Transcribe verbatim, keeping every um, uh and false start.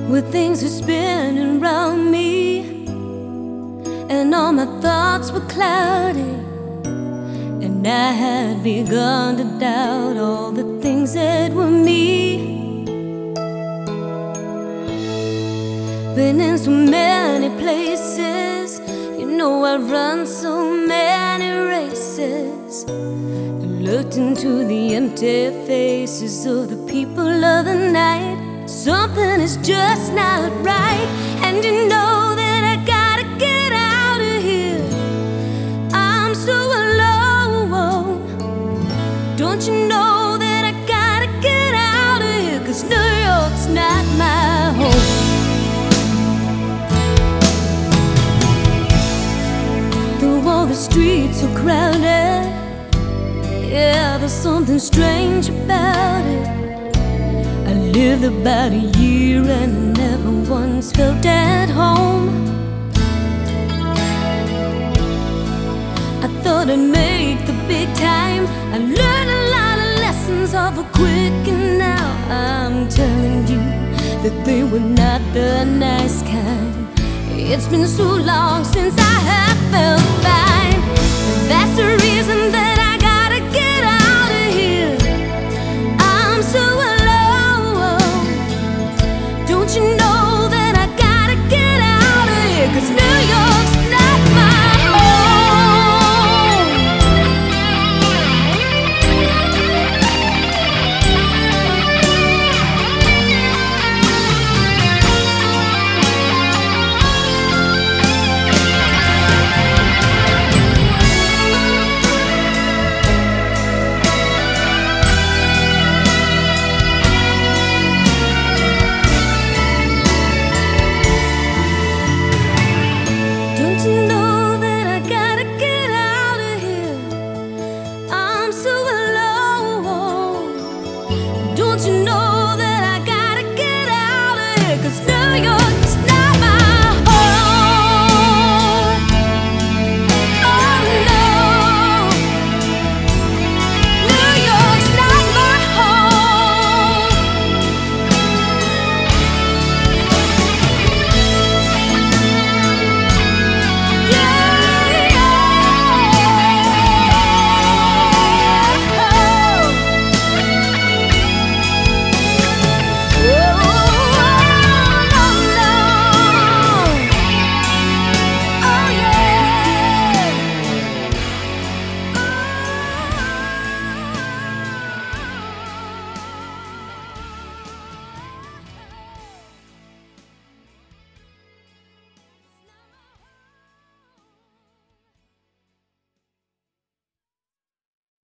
with things were spinning around me, and all my thoughts were cloudy, and I had begun to doubt all the things that were me. Been in so many places, you know I've run so many races, and looked into the empty faces of the people of the night. Something is just not right, and you know that I gotta get out of here. I'm so alone. Don't you know that I gotta get out of here? 'Cause New York's not my home. Though all the streets are crowded, yeah, there's something strange about it. I lived about a year and I never once felt at home. I thought I'd make the big time. I learned a lot of lessons awful quick, and now I'm telling you that they were not the nice kind. It's been so long since I have felt fine. That's the reason that